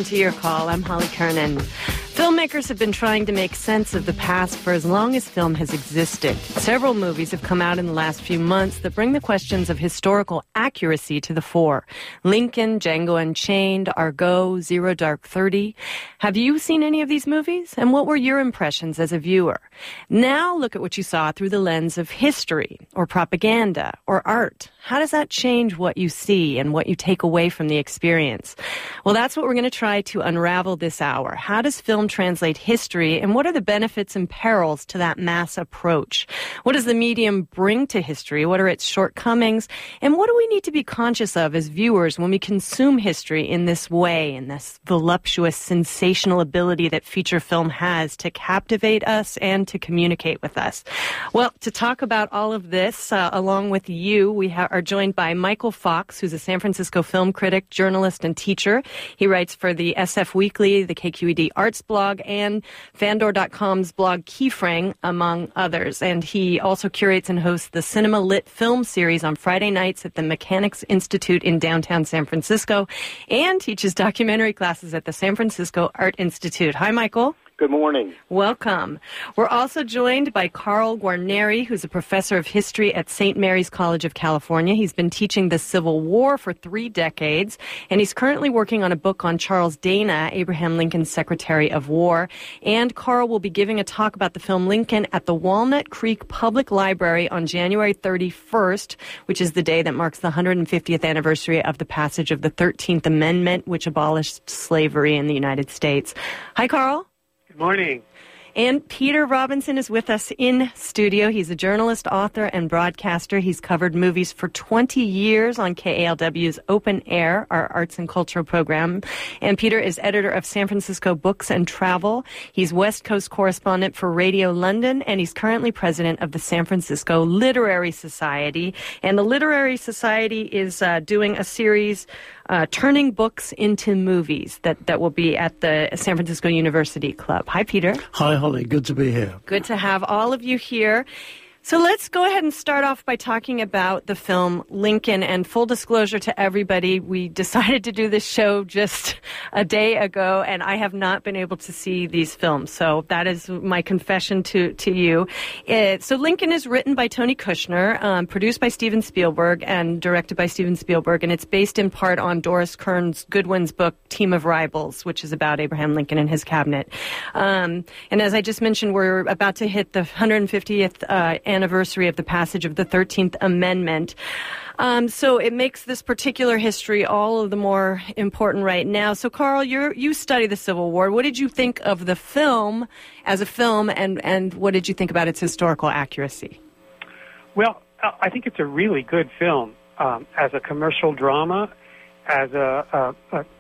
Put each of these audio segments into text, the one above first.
to Your Call. I'm Holly Kernan. Filmmakers have been trying to make sense of the past for as long as film has existed. Several movies have come out in the last few months that bring the questions of historical accuracy to the fore. Lincoln, Django Unchained, Argo, Zero Dark 30. Have you seen any of these movies? And what were your impressions as a viewer? Now look at what you saw through the lens of history or propaganda or art. How does that change what you see and what you take away from the experience? Well, that's what we're going to try to unravel this hour. How does film translate history, and what are the benefits and perils to that mass approach? What does the medium bring to history? What are its shortcomings? And what do we need to be conscious of as viewers when we consume history in this way, in this voluptuous, sensational ability that feature film has to captivate us and to communicate with us? Well, to talk about all of this, along with you, we are joined by Michael Fox, who's a San Francisco film critic, journalist, and teacher. He writes for the SF Weekly, the KQED Arts blog, and Fandor.com's blog Keyframe, among others. And he also curates and hosts the Cinema Lit film series on Friday nights at the Mechanics Institute in downtown San Francisco, and teaches documentary classes at the San Francisco Art Institute. Hi, Michael. Good morning. Welcome. We're also joined by Carl Guarneri, who's a professor of history at St. Mary's College of California. He's been teaching the Civil War for 3 decades, and he's currently working on a book on Charles Dana, Abraham Lincoln's Secretary of War. And Carl will be giving a talk about the film Lincoln at the Walnut Creek Public Library on January 31st, which is the day that marks the 150th anniversary of the passage of the 13th Amendment, which abolished slavery in the United States. Hi, Carl. Morning. And Peter Robinson is with us in studio. He's a journalist, author, and broadcaster. He's covered movies for 20 years on KALW's Open Air, our arts and cultural program. And Peter is editor of San Francisco Books and Travel. He's West Coast correspondent for Radio London, and he's currently president of the San Francisco Literary Society. And the Literary Society is doing a series turning books into movies that will be at the San Francisco University Club. Hi, Peter. Hi, Holly. Good to be here. Good to have all of you here. So let's go ahead and start off by talking about the film Lincoln. And full disclosure to everybody, we decided to do this show just a day ago, and I have not been able to see these films. So that is my confession to you. So Lincoln is written by Tony Kushner, produced by Steven Spielberg, and directed by Steven Spielberg. And it's based in part on Doris Kearns Goodwin's book, Team of Rivals, which is about Abraham Lincoln and his cabinet. And as I just mentioned, we're about to hit the 150th anniversary of the passage of the 13th Amendment. So it makes this particular history all of the more important right now. So, Carl, you study the Civil War. What did you think of the film as a film, and what did you think about its historical accuracy? Well, I think it's a really good film as a commercial drama, as a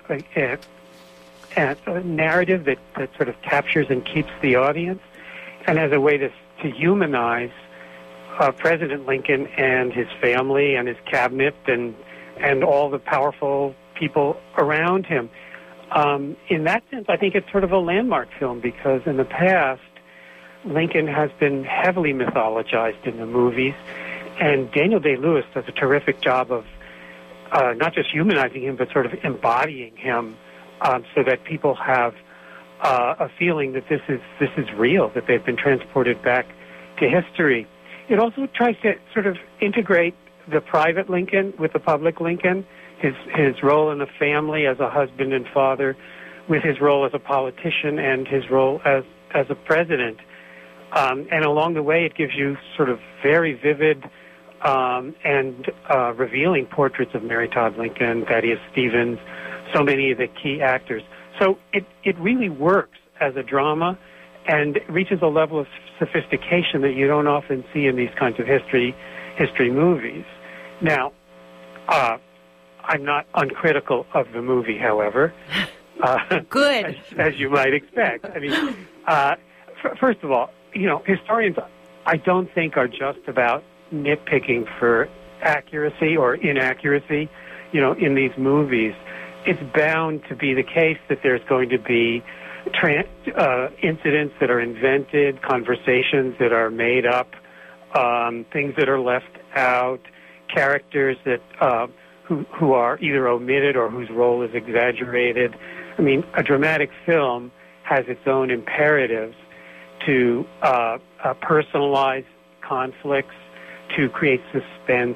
narrative that sort of captures and keeps the audience, and as a way to humanize President Lincoln and his family and his cabinet and all the powerful people around him. In that sense, I think it's sort of a landmark film because in the past, Lincoln has been heavily mythologized in the movies, and Daniel Day-Lewis does a terrific job of not just humanizing him, but sort of embodying him so that people have a feeling that this is real, that they've been transported back to history. It also tries to sort of integrate the private Lincoln with the public Lincoln, his role in the family as a husband and father, with his role as a politician and his role as a president. And along the way, it gives you sort of very vivid and revealing portraits of Mary Todd Lincoln, Thaddeus Stevens, so many of the key actors. So it really works as a drama and reaches a level of sophistication that you don't often see in these kinds of history movies. Now, I'm not uncritical of the movie, however. Good. As you might expect. I mean, first of all, historians, I don't think are just about nitpicking for accuracy or inaccuracy, in these movies. It's bound to be the case that there's going to be incidents that are invented, conversations that are made up, things that are left out, characters that who are either omitted or whose role is exaggerated. I mean, a dramatic film has its own imperatives to personalize conflicts, to create suspense,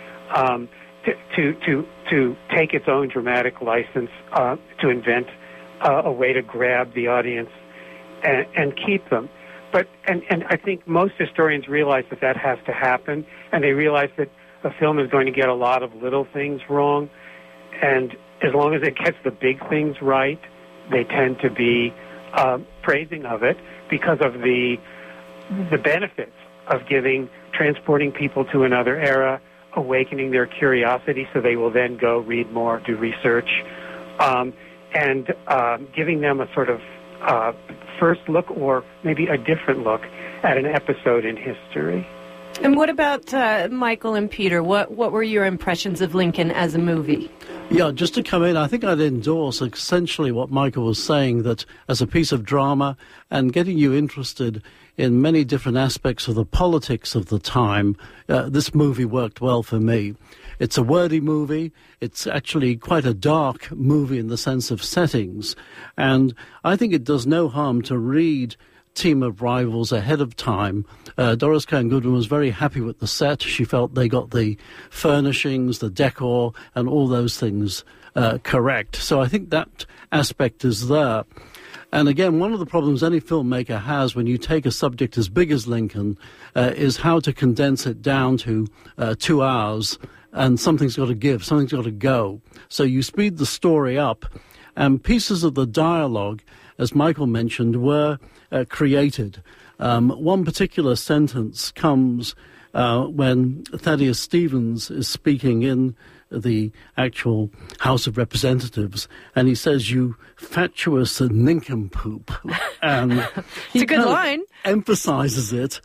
to take its own dramatic license, to invent a way to grab the audience and keep them. But and I think most historians realize that has to happen, and they realize that a film is going to get a lot of little things wrong, and as long as it gets the big things right, they tend to be praising of it because of the benefits of transporting people to another era, awakening their curiosity so they will then go read more, do research, and giving them a sort of first look or maybe a different look at an episode in history. And what about Michael and Peter? What were your impressions of Lincoln as a movie? Yeah, just to come in, I think I'd endorse essentially what Michael was saying, that as a piece of drama and getting you interested in many different aspects of the politics of the time, this movie worked well for me. It's a wordy movie. It's actually quite a dark movie in the sense of settings. And I think it does no harm to read Team of Rivals ahead of time. Doris Kearns Goodwin was very happy with the set. She felt they got the furnishings, the decor, and all those things correct. So I think that aspect is there. And again, one of the problems any filmmaker has when you take a subject as big as Lincoln is how to condense it down to 2 hours, and something's got to give, something's got to go. So you speed the story up, and pieces of the dialogue, as Michael mentioned, were created. One particular sentence comes when Thaddeus Stevens is speaking in the actual House of Representatives, and he says, "You fatuous nincompoop." And it's a good line. Emphasizes it.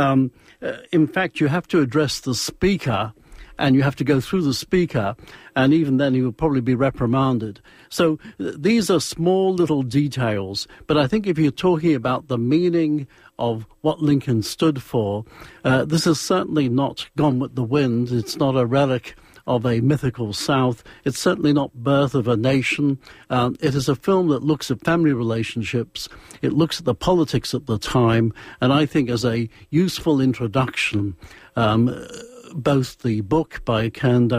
In fact, you have to address the speaker, and you have to go through the speaker, and even then he will probably be reprimanded. So these are small little details, but I think if you're talking about the meaning of what Lincoln stood for, this is certainly not Gone with the Wind. It's not a relic of a mythical South. It's certainly not Birth of a Nation. It is a film that looks at family relationships. It looks at the politics at the time, and I think as a useful introduction, both the book by Kearns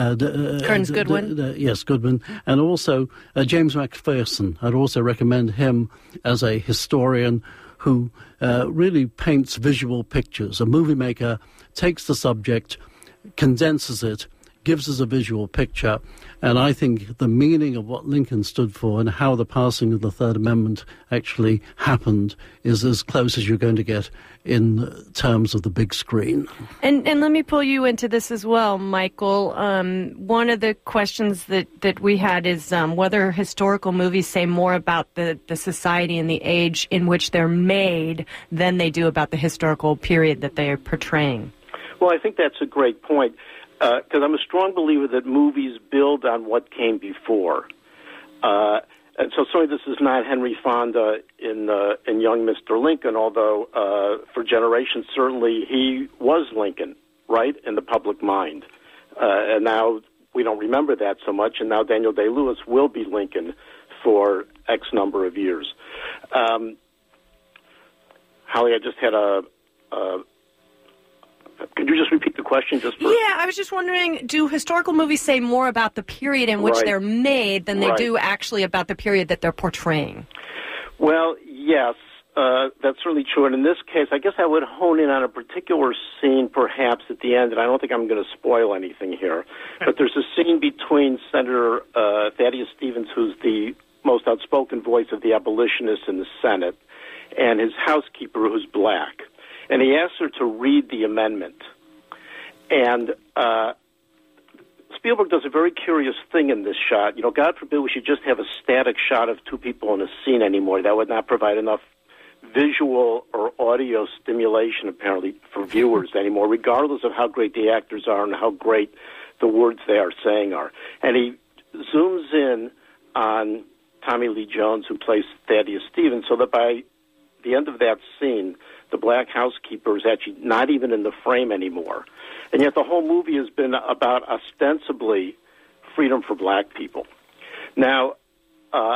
Goodwin, yes, Goodwin, and also James Macpherson. I'd also recommend him as a historian who really paints visual pictures. A movie maker takes the subject, condenses it, gives us a visual picture, and I think the meaning of what Lincoln stood for and how the passing of the Third Amendment actually happened is as close as you're going to get in terms of the big screen. And let me pull you into this as well, Michael. One of the questions that we had is whether historical movies say more about the society and the age in which they're made than they do about the historical period that they are portraying. Well, I think that's a great point. Because I'm a strong believer that movies build on what came before. And so certainly this is not Henry Fonda in Young Mr. Lincoln, although for generations certainly he was Lincoln, right, in the public mind. And now we don't remember that so much, and now Daniel Day-Lewis will be Lincoln for X number of years. Holly, I just had could you just repeat the question? Yeah, I was just wondering, do historical movies say more about the period in which they're made than they do actually about the period that they're portraying? Well, yes, that's certainly true. And in this case, I guess I would hone in on a particular scene perhaps at the end, and I don't think I'm going to spoil anything here. But there's a scene between Senator Thaddeus Stevens, who's the most outspoken voice of the abolitionists in the Senate, and his housekeeper, who's black. And he asked her to read the amendment. And Spielberg does a very curious thing in this shot. You know, God forbid we should just have a static shot of two people in a scene anymore. That would not provide enough visual or audio stimulation, apparently, for viewers anymore, regardless of how great the actors are and how great the words they are saying are. And he zooms in on Tommy Lee Jones, who plays Thaddeus Stevens, so that by the end of that scene, the black housekeeper is actually not even in the frame anymore. And yet the whole movie has been about ostensibly freedom for black people. Now,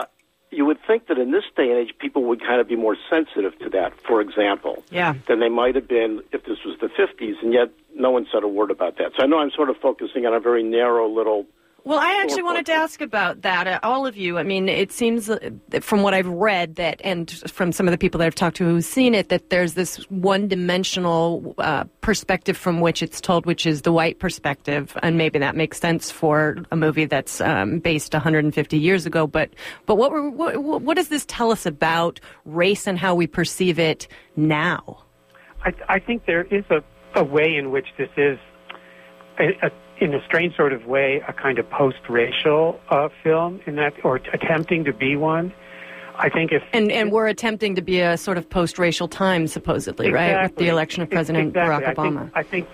you would think that in this day and age, people would kind of be more sensitive to that, for example, than they might have been if this was the 50s, and yet no one said a word about that. So I know I'm sort of focusing on a very narrow little... Well, I actually wanted to ask about that, all of you. I mean, it seems from what I've read that, and from some of the people that I've talked to who've seen it, that there's this one-dimensional perspective from which it's told, which is the white perspective, and maybe that makes sense for a movie that's based 150 years ago. But what does this tell us about race and how we perceive it now? I think there is a way in which this is in a strange sort of way, a kind of post-racial film, in that, or attempting to be one. I think if and we're attempting to be a sort of post-racial time, supposedly, exactly, right, with the election of President Barack Obama. I think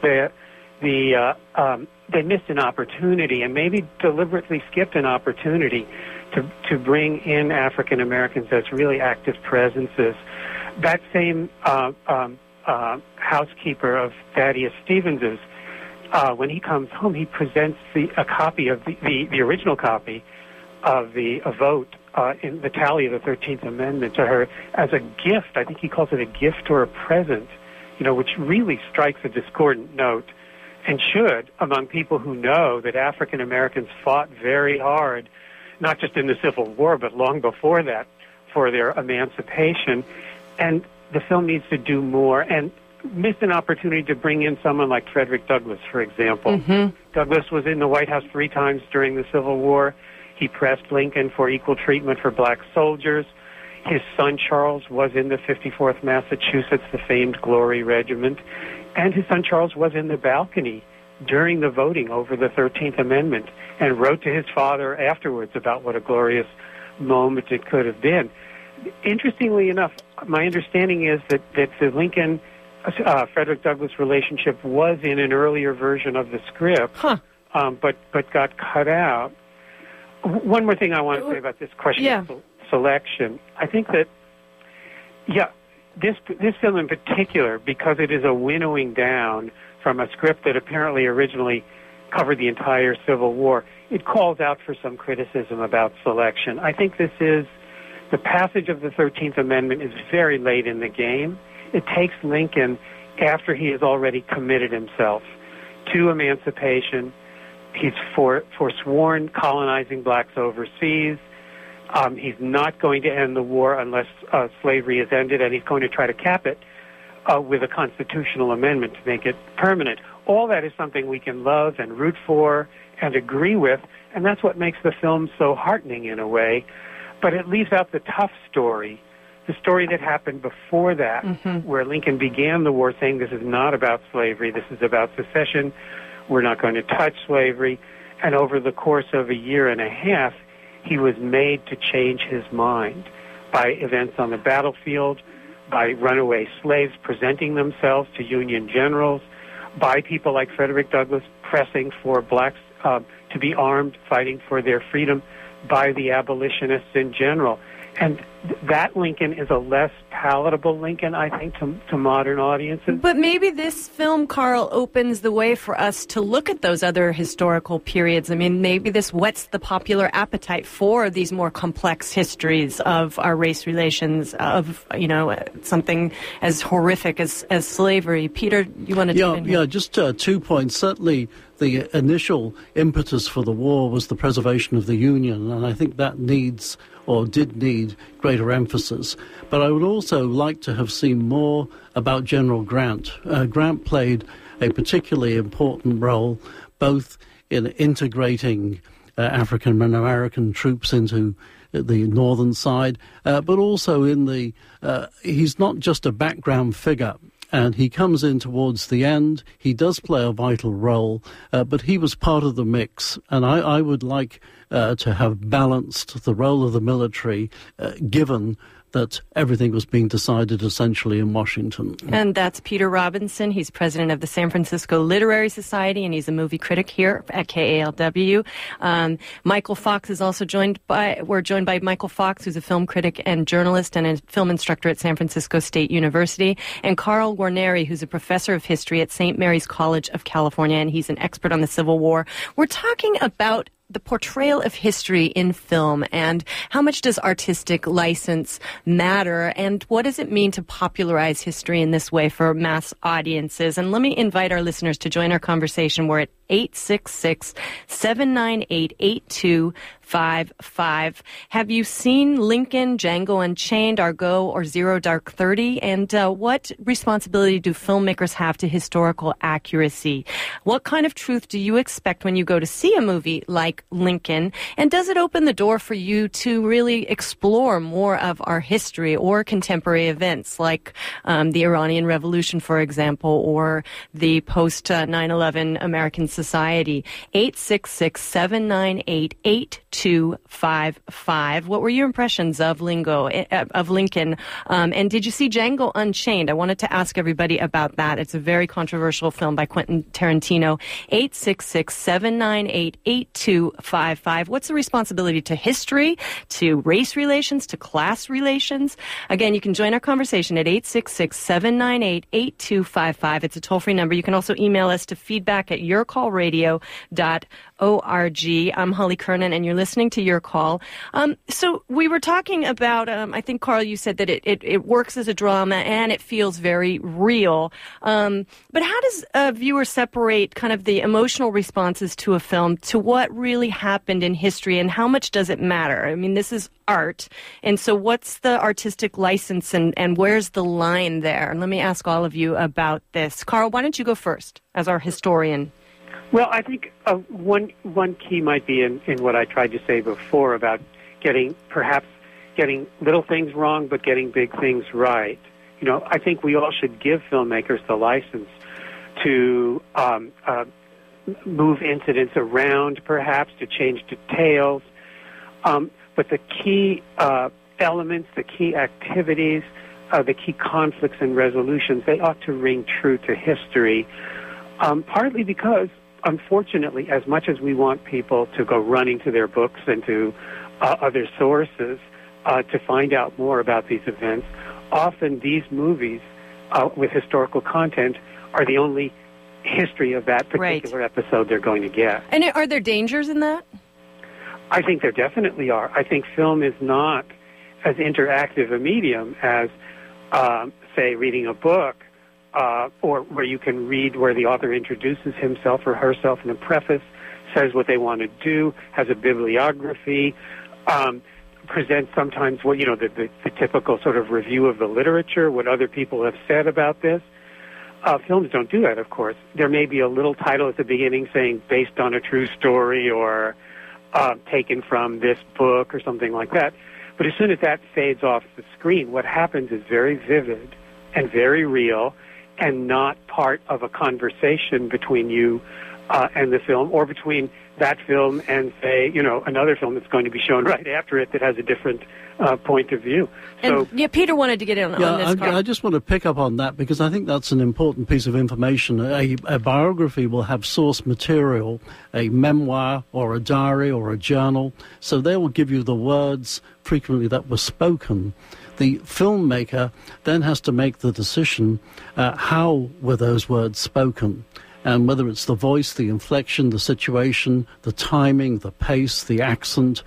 they missed an opportunity, and maybe deliberately skipped an opportunity to bring in African Americans as really active presences. That same housekeeper of Thaddeus Stevens's. When he comes home, he presents a copy of the original copy of a vote in the tally of the 13th Amendment to her as a gift. I think he calls it a gift or a present, which really strikes a discordant note, and should, among people who know that African Americans fought very hard, not just in the Civil War, but long before that, for their emancipation. And the film needs to do more, and missed an opportunity to bring in someone like Frederick Douglass, for example. Mm-hmm. Douglass was in the White House 3 times during the Civil War. He pressed Lincoln for equal treatment for black soldiers. His son Charles was in the 54th Massachusetts, the famed Glory Regiment. And his son Charles was in the balcony during the voting over the 13th Amendment and wrote to his father afterwards about what a glorious moment it could have been. Interestingly enough, my understanding is that the Lincoln Frederick Douglass relationship was in an earlier version of the script, but got cut out. One more thing I want to say about this question of selection. I think that, this film in particular, because it is a winnowing down from a script that apparently originally covered the entire Civil War, it calls out for some criticism about selection. I think the passage of the 13th Amendment is very late in the game. It takes Lincoln after he has already committed himself to emancipation. He's forsworn colonizing blacks overseas. He's not going to end the war unless slavery is ended, and he's going to try to cap it with a constitutional amendment to make it permanent. All that is something we can love and root for and agree with, and that's what makes the film so heartening in a way. But it leaves out the tough story, the story that happened before that, where Lincoln began the war saying this is not about slavery, this is about secession, we're not going to touch slavery. And over the course of a year and a half, he was made to change his mind by events on the battlefield, by runaway slaves presenting themselves to Union generals, by people like Frederick Douglass pressing for blacks to be armed, fighting for their freedom, by the abolitionists in general. And that Lincoln is a less palatable Lincoln, I think, to modern audiences. But maybe this film, Carl, opens the way for us to look at those other historical periods. I mean, maybe this whets the popular appetite for these more complex histories of our race relations, of, something as horrific as slavery. Peter, you want to jump in here? Yeah, just 2 points. Certainly, the initial impetus for the war was the preservation of the Union, and I think that did need greater emphasis. But I would also like to have seen more about General Grant. Grant played a particularly important role both in integrating African American troops into the northern side, but also in he's not just a background figure. And he comes in towards the end. He does play a vital role, but he was part of the mix. And I would like to have balanced the role of the military, given that everything was being decided essentially in Washington. And that's Peter Robinson. He's president of the San Francisco Literary Society, and he's a movie critic here at KALW. Michael Fox is also we're joined by Michael Fox, who's a film critic and journalist and a film instructor at San Francisco State University, and Carl Guarneri, who's a professor of history at St. Mary's College of California, and he's an expert on the Civil War. We're talking about the portrayal of history in film, and how much does artistic license matter, and what does it mean to popularize history in this way for mass audiences? And let me invite our listeners to join our conversation. We're at 866-798-8255. Have you seen Lincoln, Django Unchained, Argo, or Zero Dark 30? And what responsibility do filmmakers have to historical accuracy? What kind of truth do you expect when you go to see a movie like Lincoln? And does it open the door for you to really explore more of our history or contemporary events like the Iranian Revolution, for example, or the post-9/11 American society? 866-798-8255. What were your impressions of Lincoln? And did you see Django Unchained? I wanted to ask everybody about that. It's a very controversial film by Quentin Tarantino. 866-798-8255. What's the responsibility to history, to race relations, to class relations? Again, you can join our conversation at 866-798-8255. It's a toll-free number. You can also email us to feedback@yourcallradio.org. I'm Holly Kernan, and you're listening to Your Call. So we were talking about, I think, Carl, you said that it works as a drama and it feels very real. But how does a viewer separate kind of the emotional responses to a film to what really happened in history, and how much does it matter? I mean, this is art, and so what's the artistic license, and where's the line there? And let me ask all of you about this. Carl, why don't you go first as our historian? Well, I think one key might be in what I tried to say before about getting little things wrong, but getting big things right. You know, I think we all should give filmmakers the license to move incidents around, perhaps, to change details. But the key elements, the key activities, the key conflicts and resolutions, they ought to ring true to history, partly because, unfortunately, as much as we want people to go running to their books and to other sources to find out more about these events, often these movies with historical content are the only history of that particular episode they're going to get. And are there dangers in that? I think there definitely are. I think film is not as interactive a medium as, say, reading a book, or where you can read where the author introduces himself or herself in a preface, says what they want to do, has a bibliography, presents sometimes what, the typical sort of review of the literature, what other people have said about this. Films don't do that, of course. There may be a little title at the beginning saying based on a true story or taken from this book or something like that. But as soon as that fades off the screen, what happens is very vivid and very real, and not part of a conversation between you and the film, or between that film and, say, another film that's going to be shown right after it that has a different point of view. So, and, Peter wanted to get in on this. I just want to pick up on that because I think that's an important piece of information. A biography will have source material, a memoir or a diary or a journal, so they will give you the words frequently that were spoken. The filmmaker then has to make the decision, how were those words spoken? And whether it's the voice, the inflection, the situation, the timing, the pace, the accent,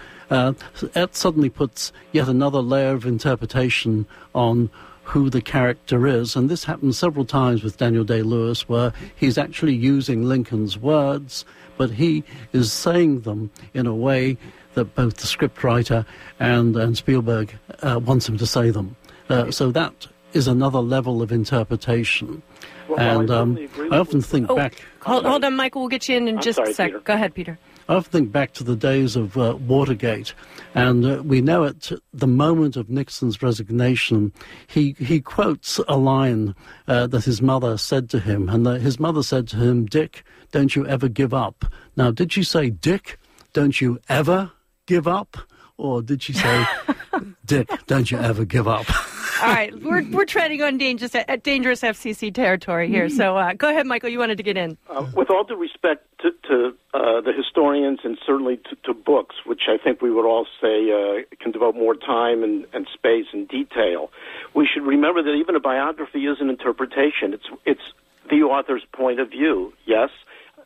it suddenly puts yet another layer of interpretation on who the character is. And this happens several times with Daniel Day-Lewis, where he's actually using Lincoln's words, but he is saying them in a way that both the scriptwriter and Spielberg wants him to say them. So that is another level of interpretation. Well, and I often think back... Hold on, Michael, we'll get you in just a sec. Peter. Go ahead, Peter. I often think back to the days of Watergate, and we know at the moment of Nixon's resignation, he quotes a line that his mother said to him, and his mother said to him, "Dick, don't you ever give up." Now, did she say, "Dick, don't you ever give up"? Or did she say, "Dick, don't you ever give up"? All right, we're treading on dangerous FCC territory here. So go ahead, Michael. You wanted to get in. With all due respect to the historians and certainly to books, which I think we would all say can devote more time and space and detail, we should remember that even a biography is an interpretation. It's the author's point of view, yes.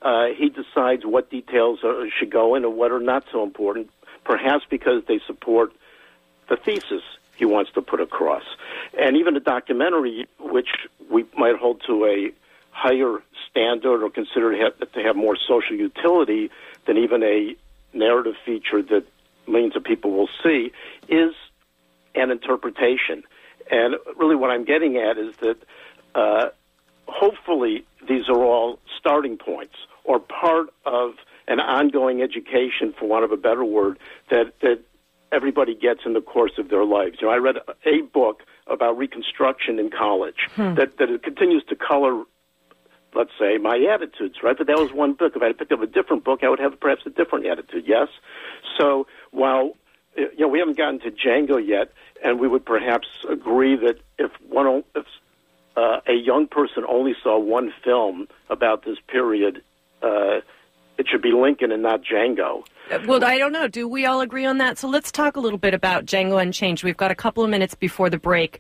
he decides what details should go in and what are not so important, perhaps because they support the thesis he wants to put across. And even a documentary, which we might hold to a higher standard or consider to have more social utility than even a narrative feature that millions of people will see, is an interpretation. And really what I'm getting at is that hopefully these are all starting points or part of an ongoing education, for want of a better word, that everybody gets in the course of their lives. I read a book about Reconstruction in college that it continues to color, let's say, my attitudes, right? But that was one book. If I had picked up a different book, I would have perhaps a different attitude, yes? So while we haven't gotten to Django yet, and we would perhaps agree that if a young person only saw one film about this period, it should be Lincoln and not Django. Well, I don't know. Do we all agree on that? So let's talk a little bit about Django Unchained. We've got a couple of minutes before the break.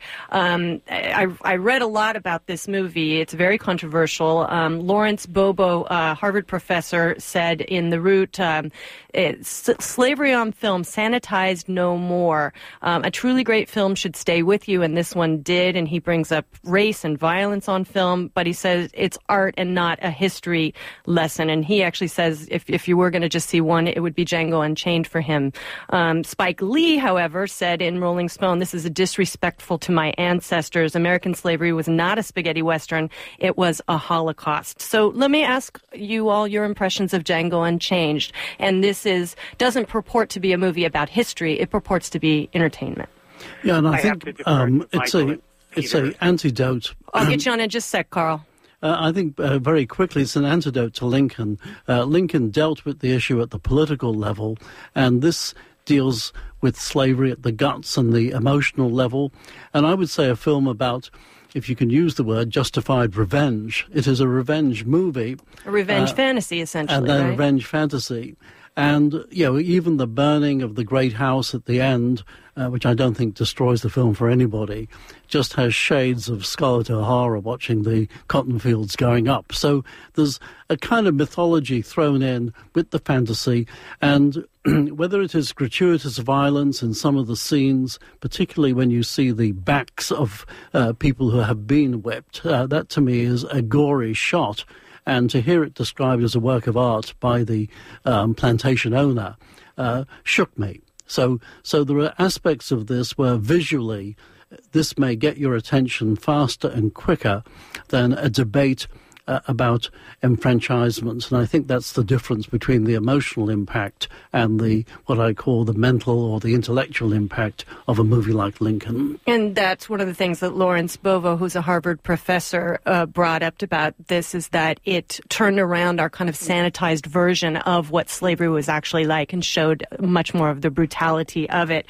I read a lot about this movie. It's very controversial. Lawrence Bobo, Harvard professor, said in The Root, slavery on film, sanitized no more. A truly great film should stay with you, and this one did. And he brings up race and violence on film, but he says it's art and not a history lesson. And he actually says if you were going to just see one, it would be Django Unchained for him. Spike Lee, however, said in Rolling Stone, "This is disrespectful to my ancestors. American slavery was not a spaghetti western. It was a Holocaust." So let me ask you all your impressions of Django Unchained. And this doesn't purport to be a movie about history. It purports to be entertainment. Yeah, and I think it's an antidote. I'll get you on in just a sec, Carl. I think very quickly it's an antidote to Lincoln. Lincoln dealt with the issue at the political level, and this deals with slavery at the guts and the emotional level. And I would say a film about, if you can use the word, justified revenge. It is a revenge movie. A revenge fantasy, essentially, and then right? Revenge fantasy. And, even the burning of the great house at the end, which I don't think destroys the film for anybody, just has shades of Scarlett O'Hara watching the cotton fields going up. So there's a kind of mythology thrown in with the fantasy, and whether it is gratuitous violence in some of the scenes, particularly when you see the backs of people who have been whipped, that to me is a gory shot. And to hear it described as a work of art by the plantation owner shook me. So there are aspects of this where visually this may get your attention faster and quicker than a debate about enfranchisement. And I think that's the difference between the emotional impact and the what I call the mental or the intellectual impact of a movie like Lincoln. And that's one of the things that Lawrence Bovo, who's a Harvard professor, brought up about this, is that it turned around our kind of sanitized version of what slavery was actually like and showed much more of the brutality of it.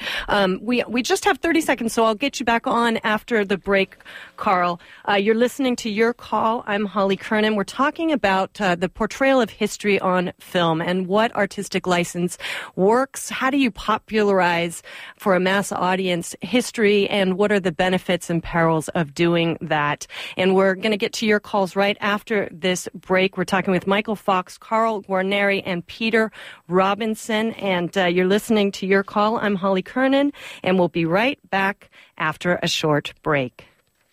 We just have 30 seconds, so I'll get you back on after the break, Carl. You're listening to Your Call. I'm Holly Kernan. We're talking about the portrayal of history on film and what artistic license works. How do you popularize for a mass audience history, and what are the benefits and perils of doing that? And we're going to get to your calls right after this break. We're talking with Michael Fox, Carl Guarneri, and Peter Robinson. And you're listening to Your Call. I'm Holly Kernan, and we'll be right back after a short break.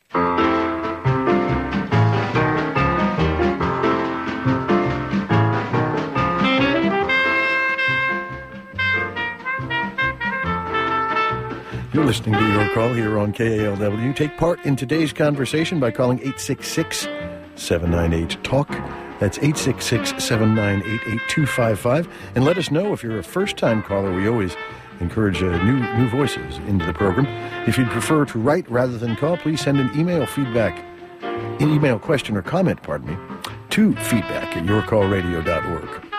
You're listening to Your Call here on KALW. Take part in today's conversation by calling 866-798-TALK. That's 866-798-8255. And let us know if you're a first-time caller. We always encourage new voices into the program. If you'd prefer to write rather than call, please send an email question or comment, to feedback@yourcallradio.org.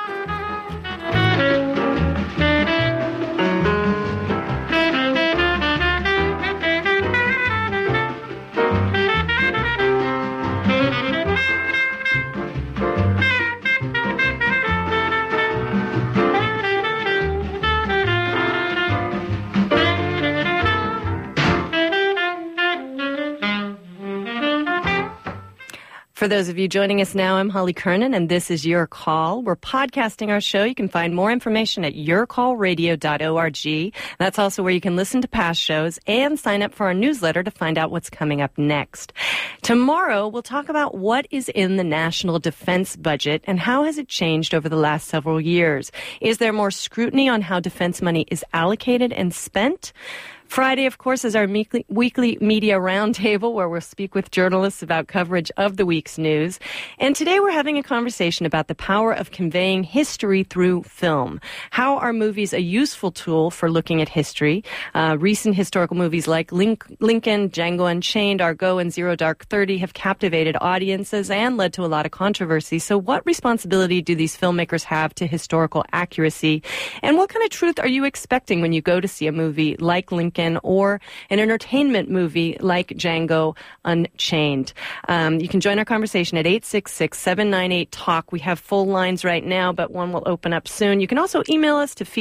For those of you joining us now, I'm Holly Kernan, and this is Your Call. We're podcasting our show. You can find more information at yourcallradio.org. That's also where you can listen to past shows and sign up for our newsletter to find out what's coming up next. Tomorrow, we'll talk about what is in the national defense budget and how has it changed over the last several years. Is there more scrutiny on how defense money is allocated and spent? Friday, of course, is our weekly media roundtable where we'll speak with journalists about coverage of the week's news. And today we're having a conversation about the power of conveying history through film. How are movies a useful tool for looking at history? Recent historical movies like Lincoln, Django Unchained, Argo, and Zero Dark 30 have captivated audiences and led to a lot of controversy. So what responsibility do these filmmakers have to historical accuracy? And what kind of truth are you expecting when you go to see a movie like Lincoln or an entertainment movie like Django Unchained? You can join our conversation at 866-798-TALK. We have full lines right now, but one will open up soon. You can also email us to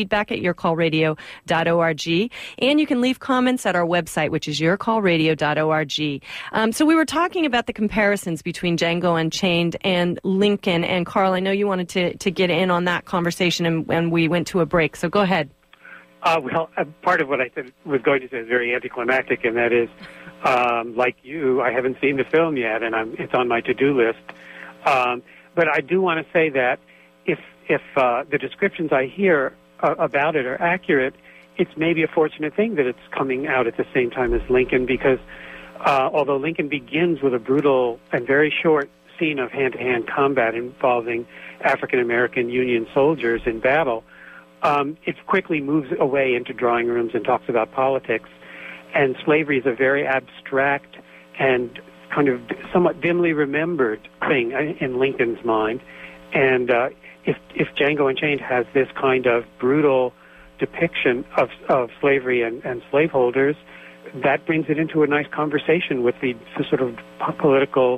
feedback@yourcallradio.org, and you can leave comments at our website, which is yourcallradio.org. So we were talking about the comparisons between Django Unchained and Lincoln, and Carl, I know you wanted to get in on that conversation, and we went to a break, so go ahead. Part of what I was going to say is very anticlimactic, and that is, like you, I haven't seen the film yet, and it's on my to-do list. But I do want to say that if the descriptions I hear about it are accurate, it's maybe a fortunate thing that it's coming out at the same time as Lincoln, because although Lincoln begins with a brutal and very short scene of hand-to-hand combat involving African-American Union soldiers in battle, it quickly moves away into drawing rooms and talks about politics. And slavery is a very abstract and kind of somewhat dimly remembered thing in Lincoln's mind. And if Django Unchained has this kind of brutal depiction of slavery and slaveholders, that brings it into a nice conversation with the sort of political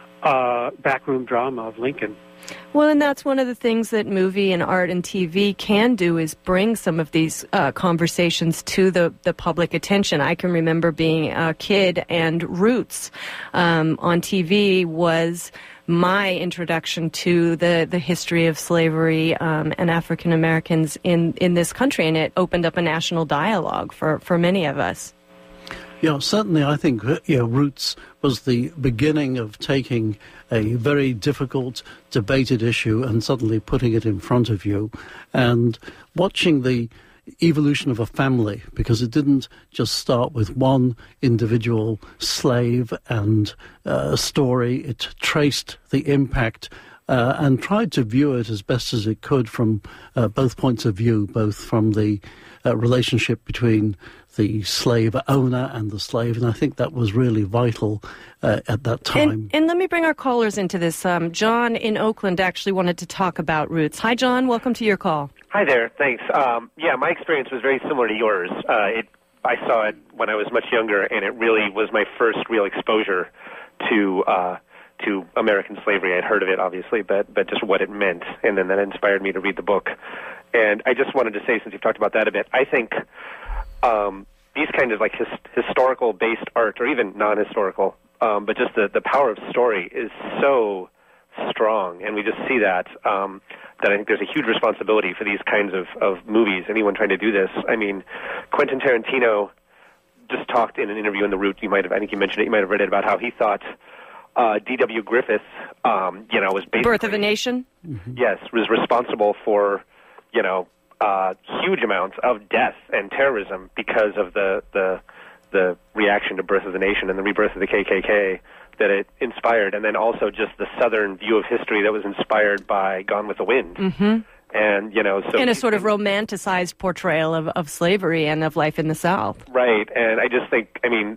backroom drama of Lincoln. Well, and that's one of the things that movie and art and TV can do, is bring some of these conversations to the public attention. I can remember being a kid, and Roots on TV was my introduction to the history of slavery and African Americans in this country, and it opened up a national dialogue for many of us. Yeah, certainly I think Roots was the beginning of taking a very difficult, debated issue and suddenly putting it in front of you, and watching the evolution of a family, because it didn't just start with one individual slave and story. It traced the impact and tried to view it as best as it could from both points of view, both from the relationship between the slave owner and the slave, and I think that was really vital at that time. And let me bring our callers into this. John in Oakland actually wanted to talk about Roots. Hi, John. Welcome to Your Call. Hi there. Thanks. Yeah, my experience was very similar to yours. I saw it when I was much younger, and it really was my first real exposure to American slavery. I'd heard of it, obviously, but just what it meant, and then that inspired me to read the book. And I just wanted to say, since you've talked about that a bit, I think these kind of like historical-based art, or even non-historical, but just the power of story is so strong, and we just see that, that I think there's a huge responsibility for these kinds of movies, anyone trying to do this. I mean, Quentin Tarantino just talked in an interview in The Root, I think you mentioned it, you might have read it, about how he thought D.W. Griffith, was basically... Birth of a Nation? Yes, was responsible for, huge amounts of death and terrorism because of the reaction to Birth of the Nation and the rebirth of the KKK that it inspired, and then also just the Southern view of history that was inspired by Gone with the Wind. Mm-hmm. And, so... In a sort of romanticized portrayal of slavery and of life in the South. Right, and I just think,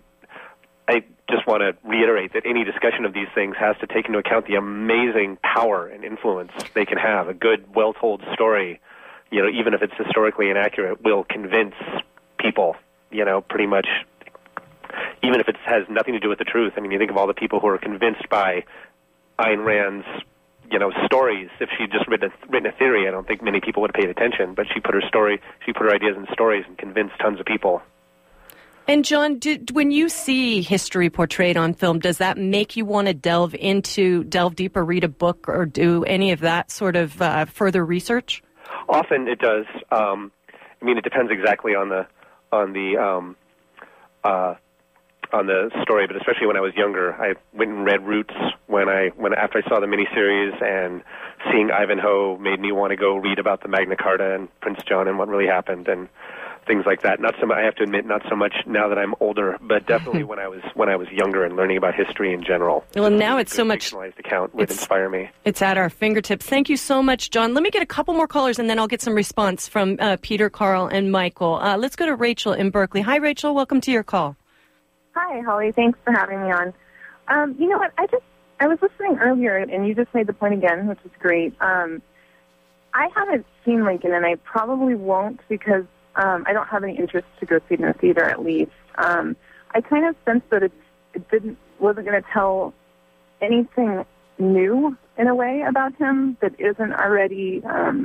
I just want to reiterate that any discussion of these things has to take into account the amazing power and influence they can have. A good, well-told story, even if it's historically inaccurate, will convince people, pretty much, even if it has nothing to do with the truth. I mean, you think of all the people who are convinced by Ayn Rand's, stories. If she'd just written a theory, I don't think many people would have paid attention, but she put her ideas in stories and convinced tons of people. And John, when you see history portrayed on film, does that make you want to delve deeper, read a book, or do any of that sort of further research? Often it does. It depends exactly on the story, but especially when I was younger, I went and read Roots after I saw the miniseries, and seeing Ivanhoe made me want to go read about the Magna Carta and Prince John and what really happened and things like that. I have to admit, not so much now that I'm older, but definitely when I was younger and learning about history in general. Well, now it's so much fictionalized account would inspire me. It's at our fingertips. Thank you so much, John. Let me get a couple more callers, and then I'll get some response from Peter, Carl, and Michael. Let's go to Rachel in Berkeley. Hi, Rachel. Welcome to your call. Hi, Holly. Thanks for having me on. You know what? I was listening earlier, and you just made the point again, which is great. I haven't seen Lincoln, and I probably won't because I don't have any interest to go see it in the theater, at least. I kind of sense that it wasn't going to tell anything new in a way about him that isn't already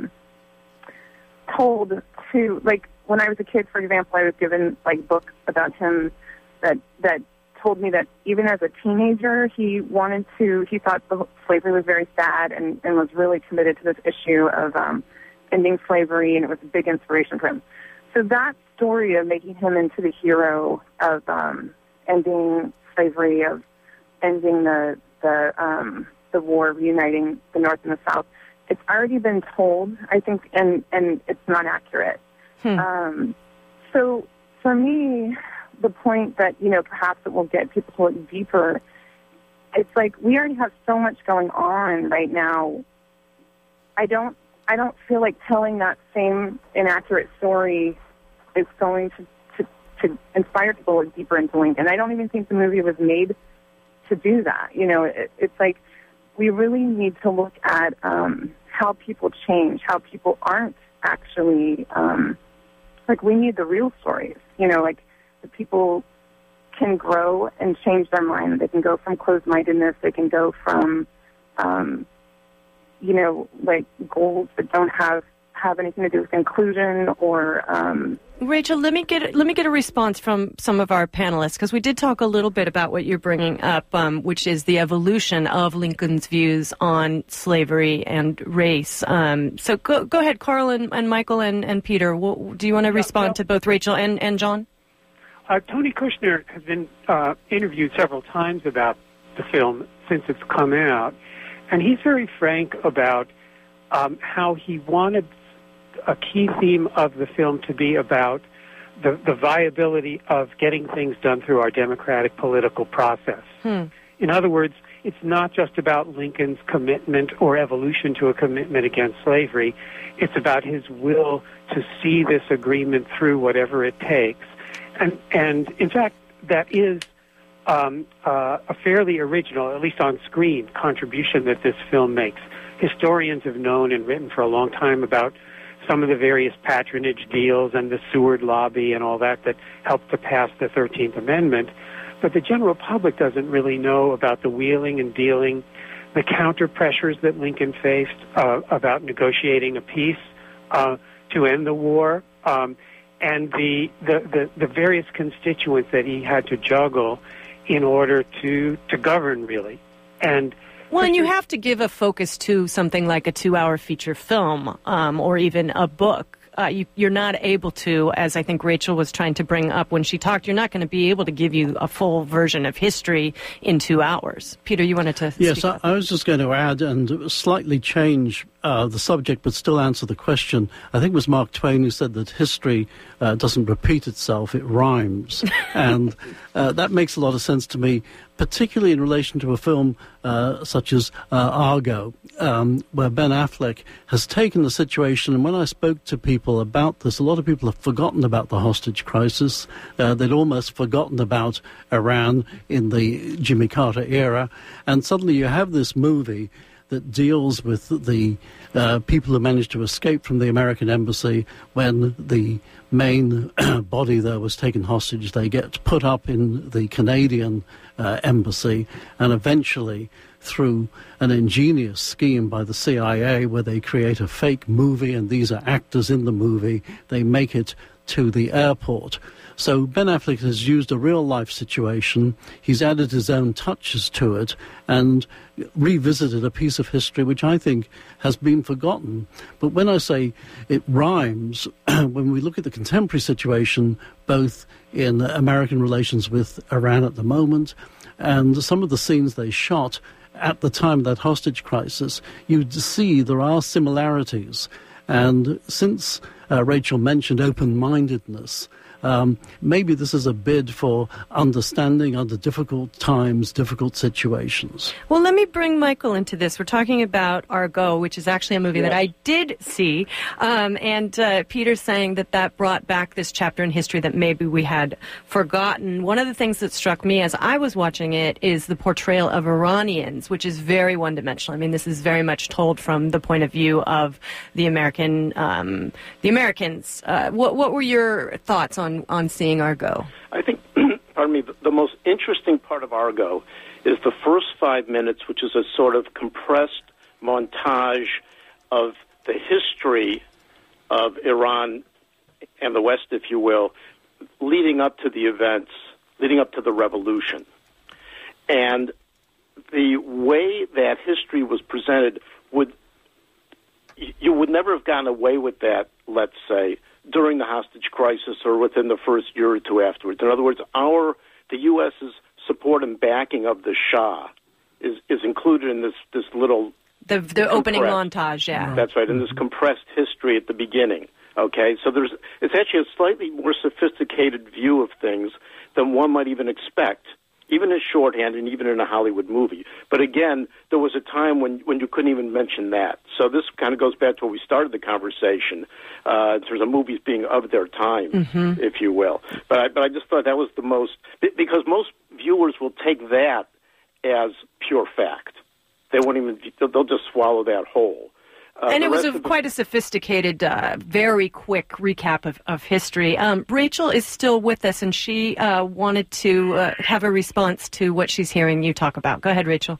told to, like, when I was a kid, for example, I was given books about him that told me that even as a teenager, he thought slavery was very sad and was really committed to this issue of ending slavery, and it was a big inspiration for him. So that story of making him into the hero of ending slavery, of ending the war, reuniting the North and the South, it's already been told, I think, and it's not accurate. So for me, the point that, perhaps it will get people to look deeper, it's like we already have so much going on right now. I don't feel like telling that same inaccurate story is going to inspire people to look deeper into Lincoln. I don't even think the movie was made to do that. It's like we really need to look at how people change, how people aren't actually, we need the real stories, the people can grow and change their mind. They can go from closed-mindedness. They can go from, goals that don't have anything to do with inclusion or. Rachel, let me get a response from some of our panelists, because we did talk a little bit about what you're bringing up, which is the evolution of Lincoln's views on slavery and race. So go ahead, Carl and Michael and Peter. Do you want to respond to both Rachel and John? Tony Kushner has been interviewed several times about the film since it's come out, and he's very frank about how he wanted a key theme of the film to be about the viability of getting things done through our democratic political process. In other words, it's not just about Lincoln's commitment or evolution to a commitment against slavery. It's about his will to see this agreement through whatever it takes. And in fact, that is a fairly original, at least on screen, contribution that this film makes. Historians have known and written for a long time about some of the various patronage deals and the Seward lobby and all that helped to pass the 13th Amendment. But the general public doesn't really know about the wheeling and dealing, the counter pressures that Lincoln faced about negotiating a peace to end the war, and the various constituents that he had to juggle in order to govern, really. And you have to give a focus to something like a 2-hour feature film or even a book. You're not able to, as I think Rachel was trying to bring up when she talked, you're not going to be able to give you a full version of history in 2 hours. Peter, you wanted to speak? Yes, I was just going to add and slightly change the subject but still answer the question. I think it was Mark Twain who said that history doesn't repeat itself, it rhymes. And that makes a lot of sense to me, particularly in relation to a film such as Argo, where Ben Affleck has taken the situation, and when I spoke to people about this, a lot of people have forgotten about the hostage crisis. They'd almost forgotten about Iran in the Jimmy Carter era, and suddenly you have this movie that deals with the people who managed to escape from the American embassy when the main body there was taken hostage. They get put up in the Canadian embassy, and eventually, through an ingenious scheme by the CIA where they create a fake movie and these are actors in the movie, they make it to the airport. So Ben Affleck has used a real-life situation, he's added his own touches to it, and revisited a piece of history which I think has been forgotten. But when I say it rhymes, when we look at the contemporary situation, both in American relations with Iran at the moment, and some of the scenes they shot at the time of that hostage crisis, you see there are similarities. And since Rachel mentioned open-mindedness, maybe this is a bid for understanding under difficult times, difficult situations. Well, let me bring Michael into this. We're talking about Argo, which is actually a movie that I did see. And Peter's saying that brought back this chapter in history that maybe we had forgotten. One of the things that struck me as I was watching it is the portrayal of Iranians, which is very one-dimensional. I mean, this is very much told from the point of view of the Americans. What were your thoughts on seeing Argo? I think, pardon me, the most interesting part of Argo is the first 5 minutes, which is a sort of compressed montage of the history of Iran and the West, if you will, leading up to the events, leading up to the revolution. And the way that history was presented you would never have gotten away with that, let's say, during the hostage crisis or within the first year or two afterwards. In other words, the U.S.'s support and backing of the Shah is included in this little... The opening montage, yeah. That's right, in this compressed history at the beginning. Okay, so it's actually a slightly more sophisticated view of things than one might even expect, even in shorthand and even in a Hollywood movie. But again, there was a time when you couldn't even mention that. So this kind of goes back to where we started the conversation in terms of movies being of their time, if you will. But I just thought that was the most, because most viewers will take that as pure fact. They won't even, they'll just swallow that whole. And it was quite a sophisticated, very quick recap of history. Rachel is still with us, and she wanted to have a response to what she's hearing you talk about. Go ahead, Rachel.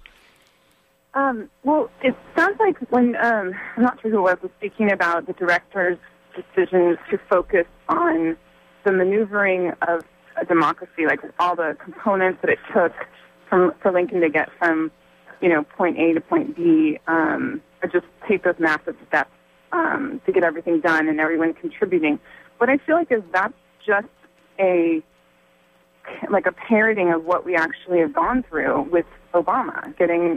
Well, it sounds like when, I'm not sure who was speaking about the director's decision to focus on the maneuvering of a democracy, like all the components that it took for Lincoln to get from, point A to point B, or just take those massive steps to get everything done and everyone contributing. What I feel like is that's just a parroting of what we actually have gone through with Obama, getting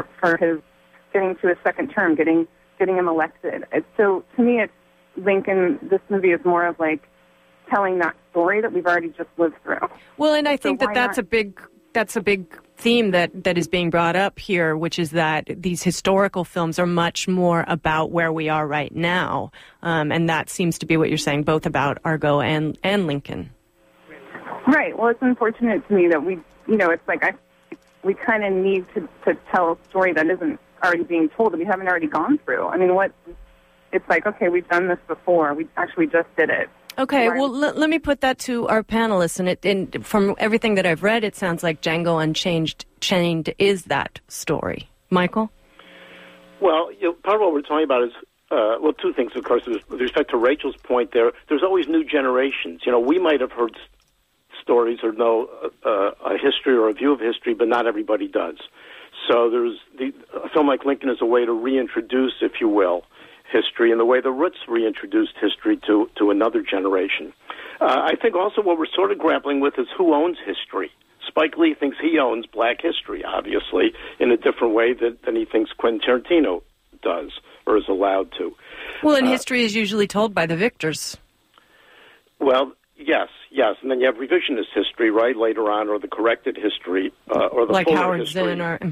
to his second term, getting him elected. So to me, it's Lincoln. This movie is more of like telling that story that we've already just lived through. Well, and I think that's a big theme that is being brought up here, which is that these historical films are much more about where we are right now, and that seems to be what you're saying, both about Argo and Lincoln. Right. Well, it's unfortunate to me that it's like we kind of need to tell a story that isn't already being told, that we haven't already gone through. I mean, it's like, okay, we've done this before. We actually just did it. Okay, well, let me put that to our panelists. And from everything that I've read, it sounds like Django Unchained is that story. Michael? Well, part of what we're talking about is, two things, of course. With respect to Rachel's point there's always new generations. We might have heard stories or know a history or a view of history, but not everybody does. So a film like Lincoln is a way to reintroduce, if you will, history in the way the Roots reintroduced history to another generation. I think also what we're sort of grappling with is who owns history. Spike Lee thinks he owns black history, obviously, in a different way than he thinks Quentin Tarantino does or is allowed to. Well, and history is usually told by the victors. Well, yes. And then you have revisionist history, right, later on, or the corrected history, or the like fuller Howard history. Zinn or...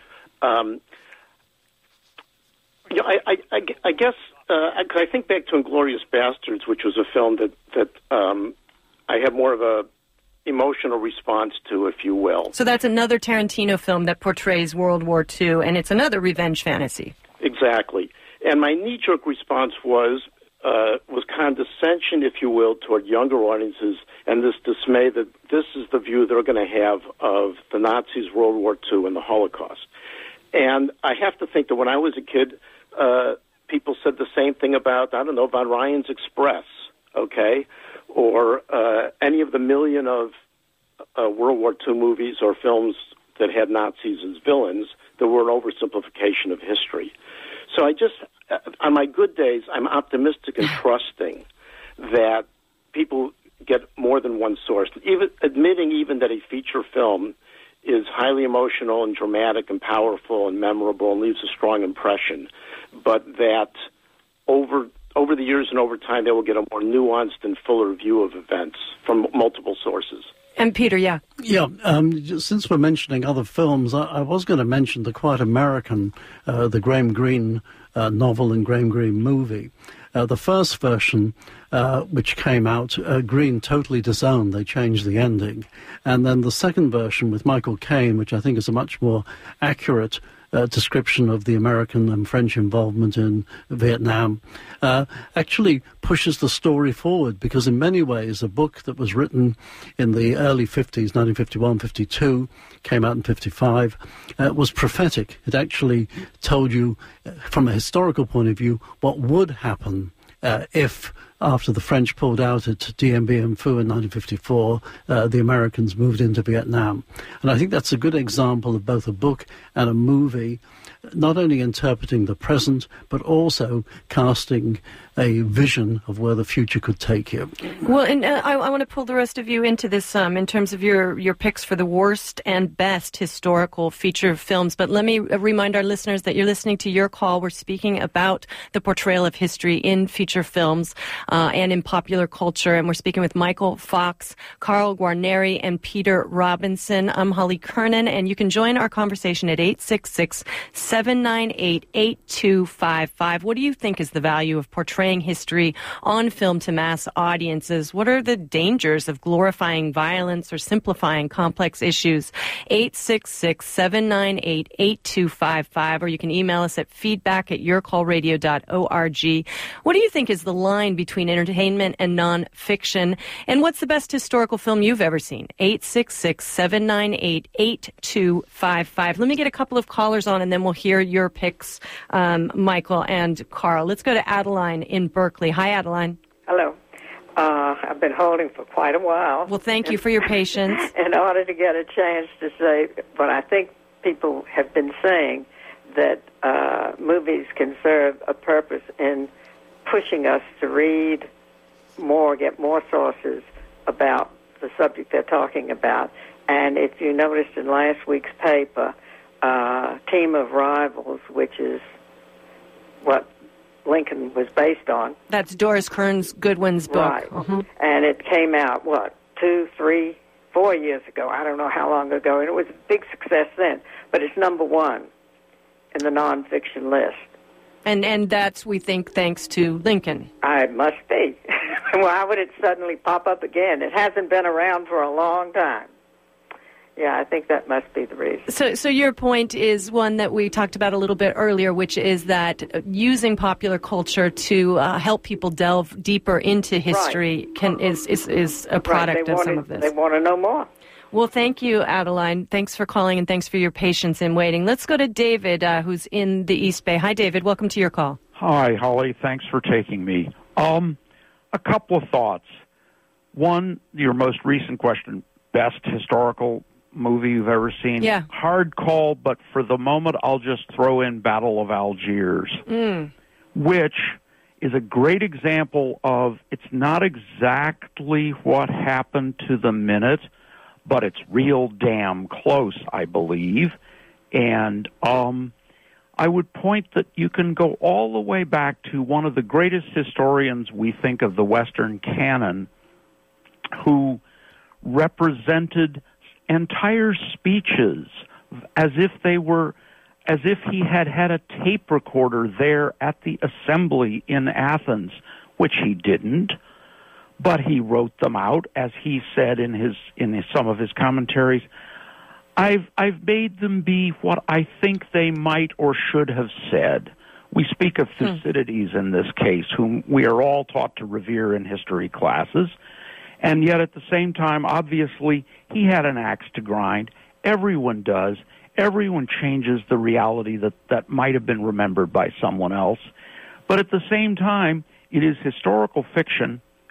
I guess I think back to Inglourious Bastards, which was a film that I have more of a emotional response to, if you will. So that's another Tarantino film that portrays World War II, and it's another revenge fantasy. Exactly. And my knee-jerk response was condescension, if you will, toward younger audiences, and this dismay that this is the view they're going to have of the Nazis, World War II, and the Holocaust. And I have to think that when I was a kid, people said the same thing about, Von Ryan's Express okay, or any of the million of World War II movies or films that had Nazis as villains that were an oversimplification of history. So I just, on my good days, I'm optimistic and trusting that people get more than one source, even admitting even that a feature film is highly emotional and dramatic and powerful and memorable and leaves a strong impression, but that over the years and over time they will get a more nuanced and fuller view of events from multiple sources. And Peter, yeah. Yeah, since we're mentioning other films, I was going to mention the quite American, the Graham Greene novel and Graham Greene movie. The first version, which came out, Greene totally disowned. They changed the ending. And then the second version with Michael Caine, which I think is a much more accurate description of the American and French involvement in Vietnam, actually pushes the story forward, because in many ways a book that was written in the early 50s, 1951, 52, came out in 55, was prophetic. It actually told you, from a historical point of view, what would happen if, after the French pulled out at Dien Bien Phu in 1954, the Americans moved into Vietnam. And I think that's a good example of both a book and a movie, not only interpreting the present, but also casting a vision of where the future could take you. Well, and I want to pull the rest of you into this in terms of your picks for the worst and best historical feature films. But let me remind our listeners that you're listening to Your Call. We're speaking about the portrayal of history in feature films and in popular culture. And we're speaking with Michael Fox, Carl Guarneri, and Peter Robinson. I'm Holly Kernan, and you can join our conversation at 866-798-8255. What do you think is the value of portraying history on film to mass audiences? What are the dangers of glorifying violence or simplifying complex issues? 866-798-8255, or you can email us at feedback@yourcallradio.org. What do you think is the line between entertainment and nonfiction? And what's the best historical film you've ever seen? 866-798-8255. Let me get a couple of callers on, and then we'll hear your picks, Michael and Carl. Let's go to Adeline in Berkeley. Hi, Adeline. Hello. I've been holding for quite a while. Well, thank you for your patience. In order to get a chance to say what I think people have been saying, that movies can serve a purpose in pushing us to read more, get more sources about the subject they're talking about. And if you noticed in last week's paper, Team of Rivals, which is what Lincoln was based on. That's Doris Kearns Goodwin's book. Right. Mm-hmm. And it came out, 2, 3, 4 years ago. I don't know how long ago. And it was a big success then. But it's number one in the nonfiction list. And that's, we think, thanks to Lincoln. It must be. Why would it suddenly pop up again? It hasn't been around for a long time. Yeah, I think that must be the reason. So your point is one that we talked about a little bit earlier, which is that using popular culture to help people delve deeper into history is a product of some of this. They want to know more. Well, thank you, Adeline. Thanks for calling, and thanks for your patience in waiting. Let's go to David, who's in the East Bay. Hi, David. Welcome to Your Call. Hi, Holly. Thanks for taking me. A couple of thoughts. One, your most recent question, best historical movie you've ever seen. Yeah. Hard call, but for the moment, I'll just throw in Battle of Algiers, which is a great example of it's not exactly what happened to the minute, but it's real damn close, I believe. And I would point that you can go all the way back to one of the greatest historians we think of the Western canon, who represented entire speeches as if he had had a tape recorder there at the assembly in Athens, which he didn't, but he wrote them out, as he said in some of his commentaries. I've made them be what I think they might or should have said. We speak of Thucydides in this case, whom we are all taught to revere in history classes. And yet at the same time, obviously, he had an axe to grind. Everyone does. Everyone changes the reality that might have been remembered by someone else. But at the same time, it is historical fiction,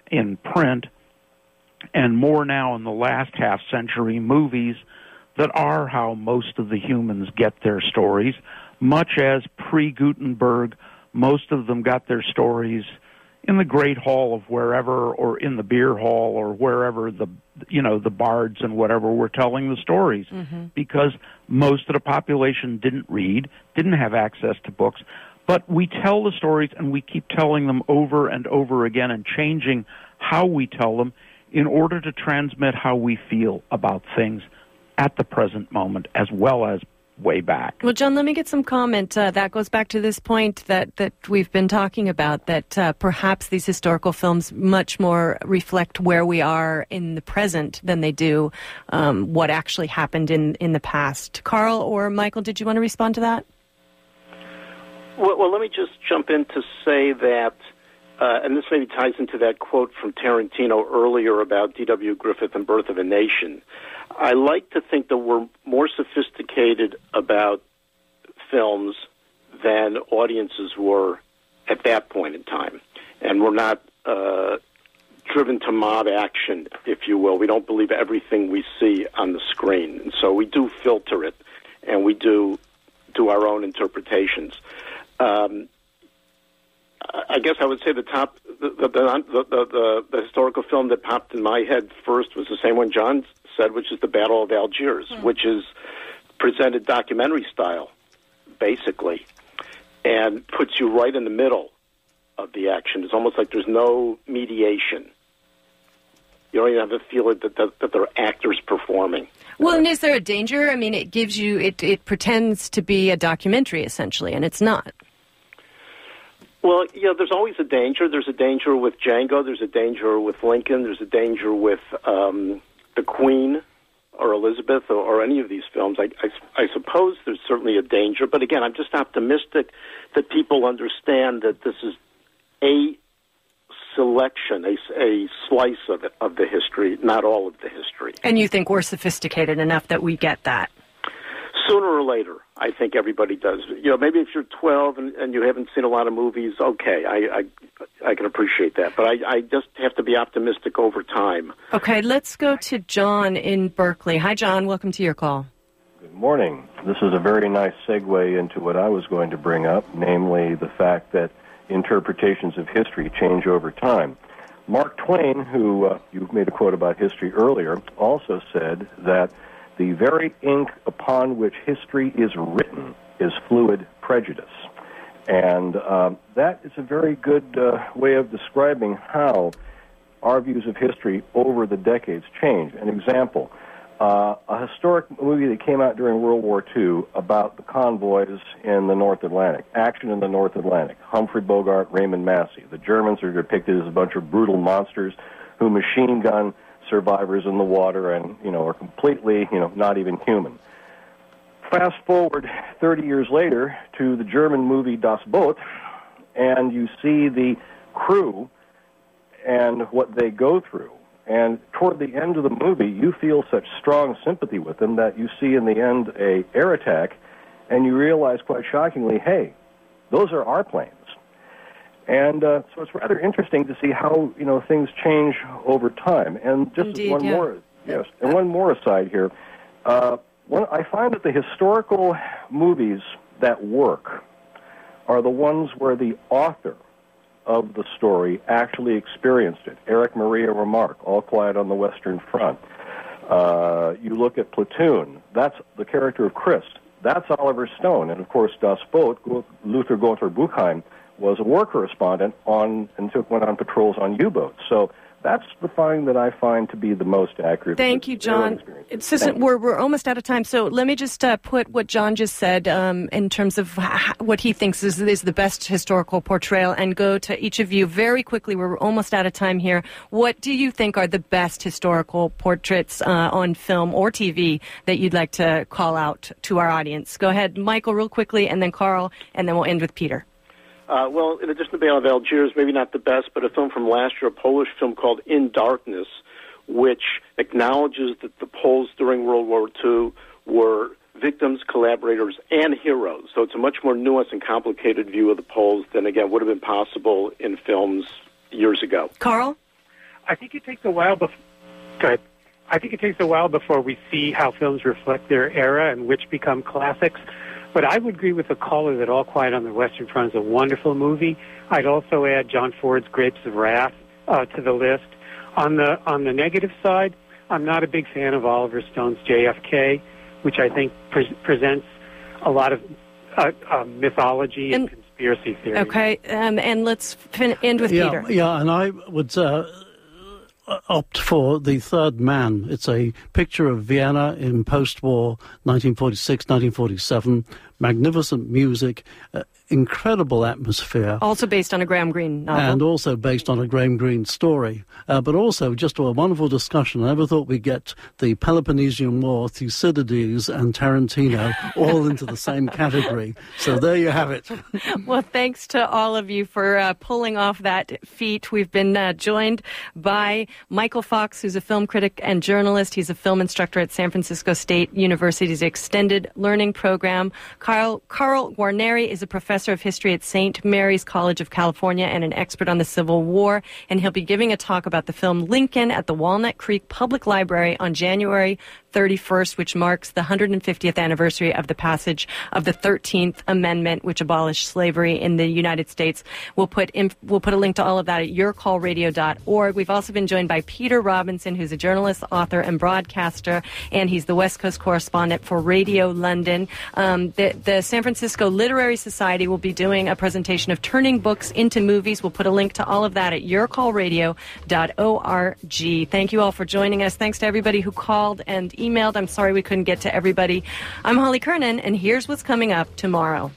in print, and more now in the last half-century, movies that are how most of the humans get their stories, much as pre-Gutenberg, most of them got their stories in the Great Hall of wherever, or in the beer hall, or wherever the bards and whatever were telling the stories, because most of the population didn't read, didn't have access to books. But we tell the stories, and we keep telling them over and over again and changing how we tell them in order to transmit how we feel about things at the present moment as well as way back. Well, John, let me get some comment. That goes back to this point that we've been talking about, that perhaps these historical films much more reflect where we are in the present than they do what actually happened in the past. Carl or Michael, did you want to respond to that? Well, let me just jump in to say that, and this maybe ties into that quote from Tarantino earlier about D.W. Griffith and Birth of a Nation. I like to think that we're more sophisticated about films than audiences were at that point in time. And we're not driven to mob action, if you will. We don't believe everything we see on the screen. And so we do filter it, and we do our own interpretations. I guess I would say the historical film that popped in my head first was the same one John said, which is the Battle of Algiers, which is presented documentary style, basically, and puts you right in the middle of the action. It's almost like there's no mediation. You don't even have the feeling that there are actors performing. Well, and is there a danger? I mean, it gives you, it pretends to be a documentary, essentially, and it's not. Well, yeah, there's always a danger. There's a danger with Django. There's a danger with Lincoln. There's a danger with the Queen or Elizabeth or any of these films. I suppose there's certainly a danger. But again, I'm just optimistic that people understand that this is a selection, a slice of the history, not all of the history. And you think we're sophisticated enough that we get that? Sooner or later, I think everybody does. You know, maybe if you're 12 and you haven't seen a lot of movies, okay, I can appreciate that. But I just have to be optimistic over time. Okay, let's go to John in Berkeley. Hi, John. Welcome to your call. Good morning. This is a very nice segue into what I was going to bring up, namely the fact that interpretations of history change over time. Mark Twain, who you made a quote about history earlier, also said that the very ink upon which history is written is fluid prejudice. And that is a very good way of describing how our views of history over the decades change. An example, a historic movie that came out during World War II about the convoys in the North Atlantic, action in the North Atlantic, Humphrey Bogart, Raymond Massey. The Germans are depicted as a bunch of brutal monsters who machine gun survivors in the water and, are completely, not even human. Fast forward 30 years later to the German movie Das Boot, and you see the crew and what they go through. And toward the end of the movie, you feel such strong sympathy with them that you see in the end a air attack, and you realize quite shockingly, hey, those are our planes. And so it's rather interesting to see how, things change over time. And just Indeed, one more, yes, and one more aside here. I find that the historical movies that work are the ones where the author of the story actually experienced it. Erich Maria Remarque, All Quiet on the Western Front. You look at Platoon. That's the character of Chris. That's Oliver Stone. And, of course, Das Boot, Luther Gunther Buchheim, was a war correspondent went on patrols on U-boats. So that's the thing that I find to be the most accurate. Thank you, John. We're almost out of time, so let me just put what John just said in terms of what he thinks is the best historical portrayal, and go to each of you very quickly. We're almost out of time here. What do you think are the best historical portraits on film or TV that you'd like to call out to our audience? Go ahead, Michael, real quickly, and then Carl, and then we'll end with Peter. Well, in addition to Battle of Algiers, maybe not the best, but a film from last year, a Polish film called In Darkness, which acknowledges that the Poles during World War II were victims, collaborators, and heroes. So it's a much more nuanced and complicated view of the Poles than, again, would have been possible in films years ago. Carl? I think it takes a while before. Good. I think it takes a while before we see how films reflect their era and which become classics. But I would agree with the caller that All Quiet on the Western Front is a wonderful movie. I'd also add John Ford's Grapes of Wrath to the list. On the negative side, I'm not a big fan of Oliver Stone's JFK, which I think presents a lot of mythology and conspiracy theory. Okay, and let's end with Peter. Yeah, and I would opt for The Third Man. It's a picture of Vienna in post-war 1946, 1947. Magnificent music, incredible atmosphere. Also based on a Graham Greene novel. And also based on a Graham Greene story. But also just a wonderful discussion. I never thought we'd get the Peloponnesian War, Thucydides and Tarantino all into the same category. So there you have it. Well, thanks to all of you for pulling off that feat. We've been joined by Michael Fox, who's a film critic and journalist. He's a film instructor at San Francisco State University's Extended Learning Program. Carl Guarneri is a professor of history at St. Mary's College of California and an expert on the Civil War, and he'll be giving a talk about the film Lincoln at the Walnut Creek Public Library on January 31st, which marks the 150th anniversary of the passage of the 13th Amendment, which abolished slavery in the United States. We'll put a link to all of that at yourcallradio.org. We've also been joined by Peter Robinson, who's a journalist, author, and broadcaster, and he's the West Coast correspondent for Radio London. The San Francisco Literary Society will be doing a presentation of turning books into movies. We'll put a link to all of that at yourcallradio.org. Thank you all for joining us. Thanks to everybody who called and emailed. I'm sorry we couldn't get to everybody. I'm Holly Kernan, and here's what's coming up tomorrow.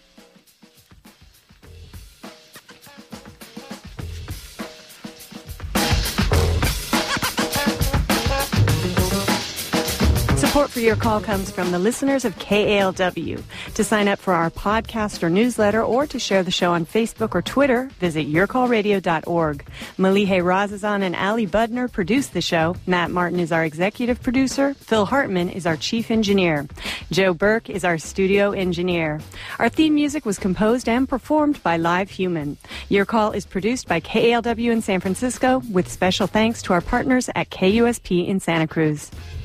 Support for your call comes from the listeners of KALW. To sign up for our podcast or newsletter or to share the show on Facebook or Twitter, visit yourcallradio.org. Malihe Razazan and Ali Budner produce the show. Matt Martin is our executive producer. Phil Hartman is our chief engineer. Joe Burke is our studio engineer. Our theme music was composed and performed by Live Human. Your Call is produced by KALW in San Francisco with special thanks to our partners at KUSP in Santa Cruz.